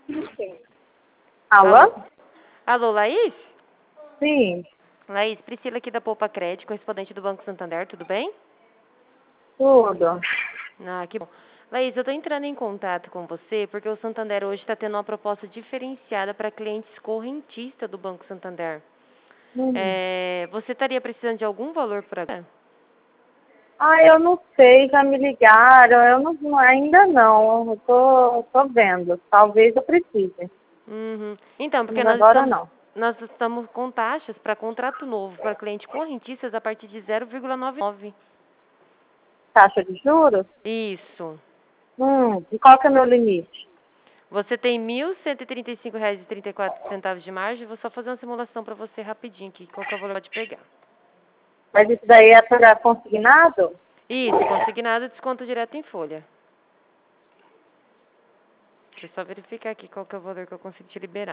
Alô? Alô, Laís? Sim, Laís, Priscila aqui da Poupa Crédito, correspondente do Banco Santander, tudo bem? tudo. Ah, que bom. Laís, eu estou entrando em contato com você porque o Santander hoje está tendo uma proposta diferenciada para clientes correntistas do Banco Santander. Hum. Você estaria precisando de algum valor por agora? Ah, eu não sei, já me ligaram, ainda não, eu tô vendo, talvez eu precise, Uhum. Então, porque mas agora não. nós estamos com taxas para contrato novo para clientes correntistas a partir de 0,99. Taxa de juros? Isso. E qual que é o meu limite? Você tem R$ 1.135,34 de margem. Vou só fazer uma simulação para você rapidinho aqui. Qual que é o valor de pegar? Mas isso daí é para consignado? Isso, consignado, desconto direto em folha. Deixa eu só verificar aqui qual que é o valor que eu consigo te liberar.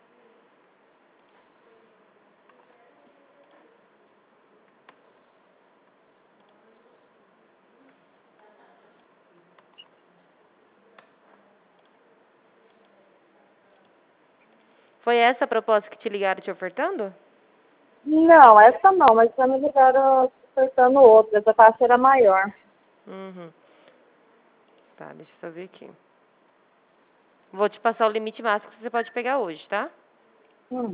Foi essa a proposta que te ligaram te ofertando? Não, essa não, mas já me ligaram ofertando outra, essa taxa era maior. Uhum. Tá, deixa eu só ver aqui. Vou te passar o limite máximo que você pode pegar hoje, tá? Hum.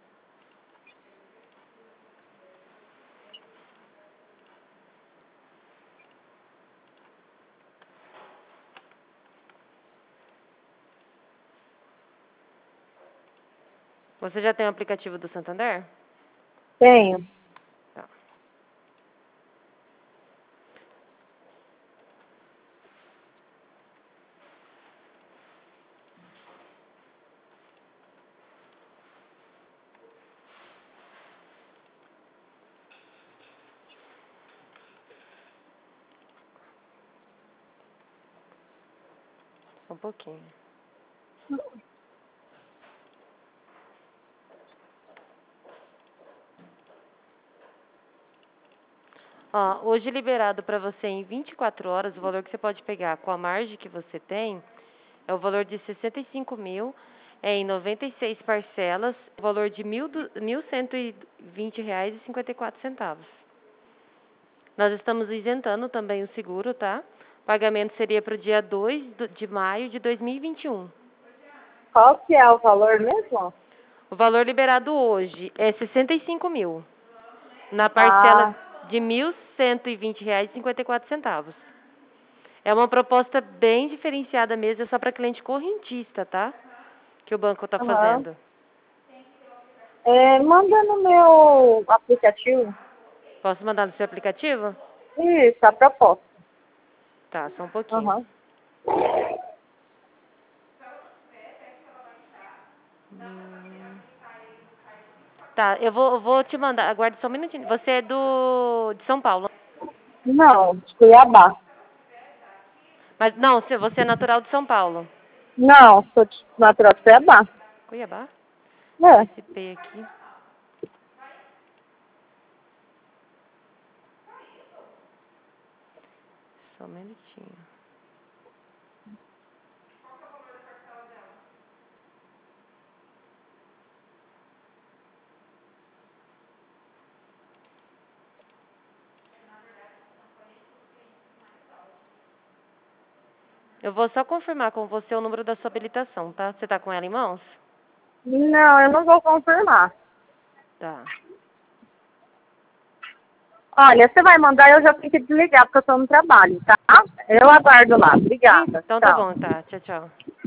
Você já tem o aplicativo do Santander? Tenho. Tá. Só um pouquinho. Ó, hoje liberado para você em 24 horas, o valor que você pode pegar com a margem que você tem é o valor de 65 mil, em 96 parcelas, o valor de R$ 1.120,54. Nós estamos isentando também o seguro, tá? O pagamento seria para o dia 2 de maio de 2021. Qual que é o valor mesmo? O valor liberado hoje é 65 mil, na parcela Ah, de R$ 1.120,54. É uma proposta bem diferenciada mesmo, é só para cliente correntista, tá? Que o banco está aham. fazendo. Manda no meu aplicativo. Posso mandar no seu aplicativo? Isso, a proposta. Tá, só um pouquinho. Aham. Tá, eu vou te mandar, aguarde só um minutinho. Você é de São Paulo. Não, de Cuiabá. Mas não, você é natural de São Paulo. Não, sou de natural de Cuiabá. Cuiabá? É. Esse P aqui. Só um minutinho. Eu vou só confirmar com você o número da sua habilitação, tá? Você tá com ela em mãos? Não, eu não vou confirmar. Tá. Olha, você vai mandar, eu já tenho que desligar, porque eu estou no trabalho, tá? Eu aguardo lá. Obrigada. Então tá Tchau. bom, tá. Tchau, tchau.